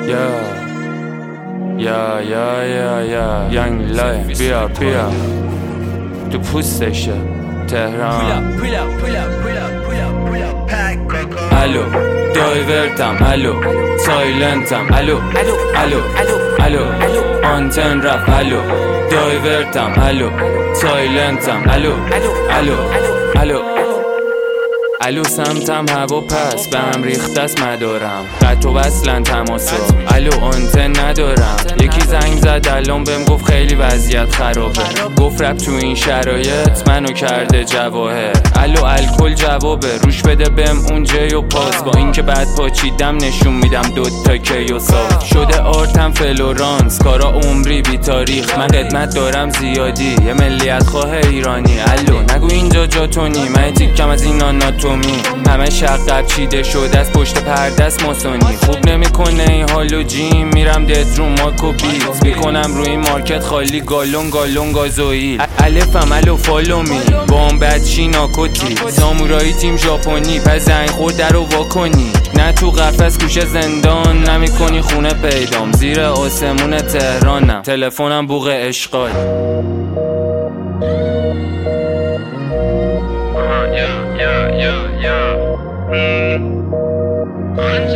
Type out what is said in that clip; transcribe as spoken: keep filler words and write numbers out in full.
یا یا یا یا یانگ لایف بیا بیا تو پوستشه تهران. الو دایورتم، الو سایلنتم، الو الو الو آنتن رفت، الو دایورتم، الو سایلنتم، الو الو الو الو سمتم هوا پس به هم ریخته است مدارم، قطع و وصلن تماسا، الو آنتن ندارم. یکی زنگ زد الان بهم گفت خیلی وضعیت خرابه، گفت رب تو این شرایط منو کرده جواهر. الو الکل جوابه، روش بده بهم اون جی و پاس، با اینکه بعد پاچیدم نشون میدم دوتا کی و صاف شده. آرتم فلورانس کارا عمری بی تاریخ، من خدمت دارم زیادی یه ملیت خواه ایرانی. الو نگو اینجا جاتونی، من تیکم از این آناتومی، همه شقب چیده شده از پشت پردست ماسونی. خوب نمیکنه این حالو جیم، میرم دت رو ماکو بیت میکنم روی این مارکت خالی گالون گالون گازوئیل. الفم الو فالو می بام بد چی ناکوتی، سامورایی تیم ژاپنی، پس زنگ خورد در رو واکنی. نه تو قفس گوشه زندان، نمیکنی خونه پیدام، زیر آسمون تهرانم، تلفنم بوق اشغال. Yeah, yeah, yeah, yeah. Mm.